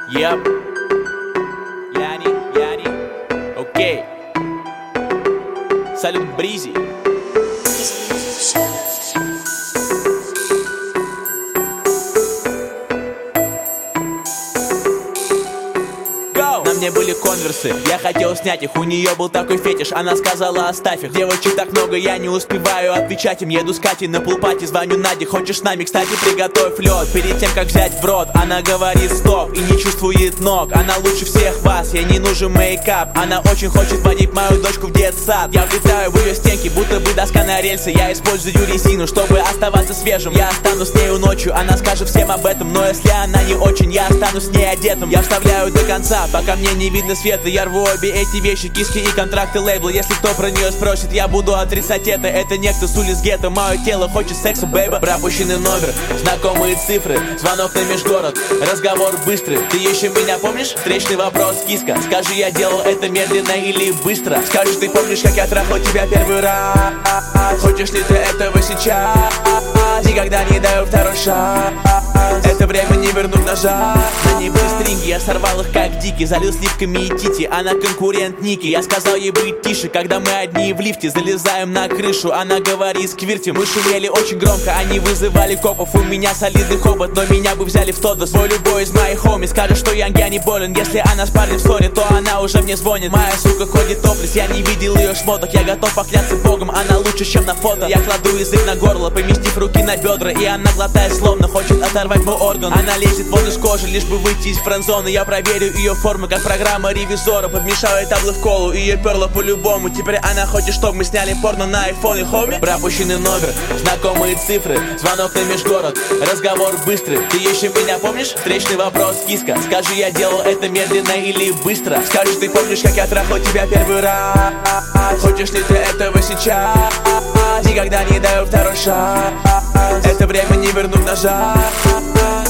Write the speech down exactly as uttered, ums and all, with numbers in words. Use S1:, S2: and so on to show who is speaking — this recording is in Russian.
S1: Yep. Yani, yani. Окей. Салют, Бризи. На мне были конверсы, я хотел снять их. У нее был такой фетиш, она сказала оставь их. Девочек так много, я не успеваю отвечать им. Еду с Катей на пулпати, звоню Наде. Хочешь с нами? Кстати, приготовь лед. Перед тем, как взять в рот, она говорит стоп и не чувствует ног. Она лучше всех вас, ей не нужен мейкап. Она очень хочет водить мою дочку в детсад. Я влетаю в ее стенки, будто бы доска на рельсы. Я использую резину, чтобы оставаться свежим. Я останусь с нею ночью, она скажет всем об этом. Но если она не очень, я останусь с ней одетым. Я вставляю до конца, пока мне не видно света. Я рву обе эти вещи, киски и контракты лейбла. Если кто про нее спросит, я буду отрицать это. Это некто с улиц гетто, мое тело хочет секса, бэйба. Пропущенный номер, знакомые цифры, звонок на межгород, разговор быстрый. Ты еще меня помнишь? Встречный вопрос, киска. Скажи, я делал это медленно или быстро? Скажи, ты помнишь, как я трахал тебя первый раз? Хочешь ли ты этого сейчас? Никогда не даю второй шаг. Это время не вернуть назад. На ней были стринги, я сорвал их как дикий. Залил сливками и тити, она конкурент Ники. Я сказал ей быть тише, когда мы одни в лифте. Залезаем на крышу, она говорит сквирти. Мы шумели очень громко, они вызывали копов. У меня солидный хобот, но меня бы взяли в тодос. Мой любой из моих хоми скажет, что я, я не болен. Если она с парнем в ссоре, то она уже мне звонит. Моя сука ходит топлес, я не видел ее шмоток. Я готов поклясться богом, она лучше, чем на фото. Я кладу язык на горло, поместив руки на бедра. И она глотает словно хочет оторвать мой орган. Она лезет вон из кожи, лишь бы выйти из френдзоны. Я проверю ее формы, как программа ревизора. Подмешаю таблы в колу, ее перло по-любому. Теперь она хочет, чтобы мы сняли порно на айфон и хоми. Пропущенный номер, знакомые цифры, звонок на межгород, разговор быстрый. Ты еще меня помнишь? Встречный вопрос, киска. Скажи, я делал это медленно или быстро? Скажи, ты помнишь, как я трахал тебя первый раз? Хочешь ли ты этого сейчас? Никогда не даю второй шаг. Это время не вернуть назад.